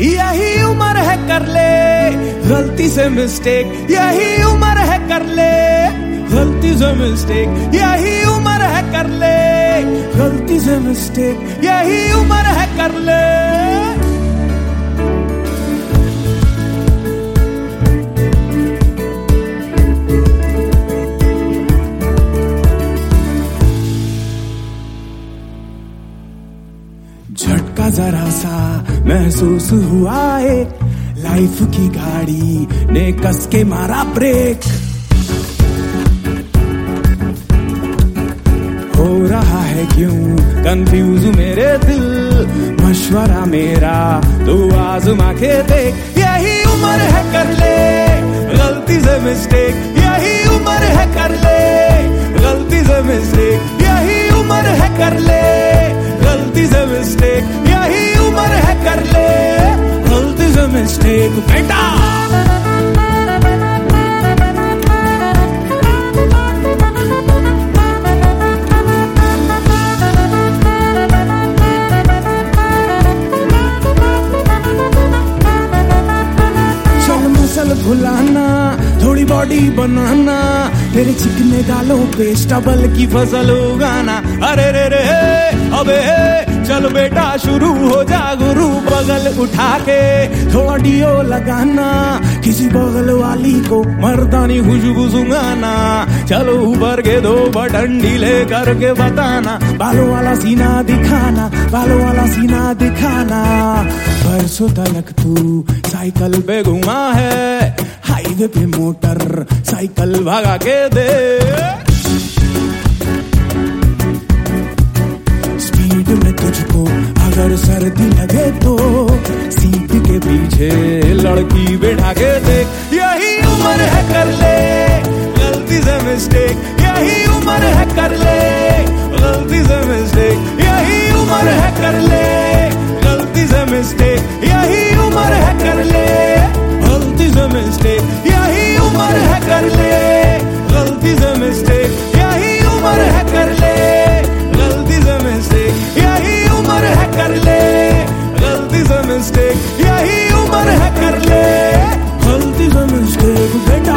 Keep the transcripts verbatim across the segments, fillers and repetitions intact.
यही उम्र है कर ले गलती से मिस्टेक, यही उम्र है कर ले गलती से मिस्टेक, यही उम्र है कर ले गलती से मिस्टेक, यही उम्र है कर ले। झटका जरा सा महसूस हुआ एक, लाइफ की गाड़ी ने कस के मारा ब्रेक। हो रहा है क्यों कंफ्यूज मेरे दिल, मशवरा मेरा तू आजमा के देख। यही उम्र है कर ले गलती से मिस्टेक, यही उम्र है कर ले गलती से मिस्टेक, यही उम्र है कर ले गलती से मिस्टेक, यही उम्र है कर ले गलती से मिस्टेक। बेटा चल मसल भुलाना, थोड़ी बॉडी बनाना, तेरे चिकने गालों पे स्टबल की फसल उगाना। अरे रे रे अबे चल बेटा शुरू हो जा गुरु, बगल उठा के थोड़ा डियो लगाना, किसी बगल वाली को मर्दानी खुशबू सुंघाना। चलो ऊपर के दो बटन ढीले करके बताना, बालों वाला सीना दिखाना, बालों वाला सीना दिखाना। परसों तलक तू साइकिल पे घुमा है, हाईवे पे मोटर साइकिल भगा के दे। स्पीड में तुझको अगर सर्दी लगे तो सीट के पीछे लड़की बैठा के देख। यही उम्र है कर ले गलती से मिस्टेक, यही उम्र है कर ले गलती से मिस्टेक, यही उम्र है कर ले गलती से मिस्टेक, यही उम्र है कर ले गलती से मिस्टेक, यही उम्र है कर ले गलती से मिस्टेक, यही उम्र है कर ले गलती से मिस्टेक, यही उम्र है कर ले गलती से मिस्टेक, यही उम्र है कर ले गलती से मिस्टेक। बेटा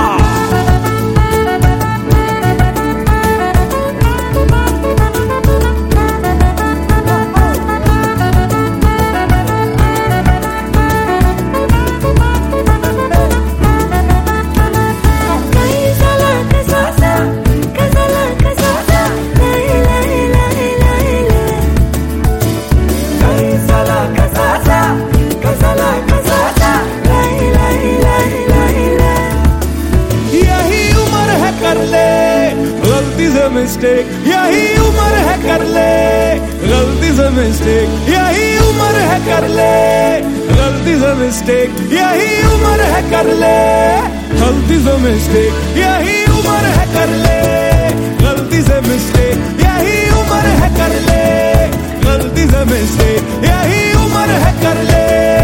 मिस्टेक, यही उम्र है कर ले गलती से मिस्टेक, यही उम्र है कर ले गलती से मिस्टेक, यही उम्र है कर ले गलती से मिस्टेक, यही उम्र है कर ले गलती से मिस्टेक, यही उम्र है कर ले गलती से मिस्टेक, यही उम्र है कर ले।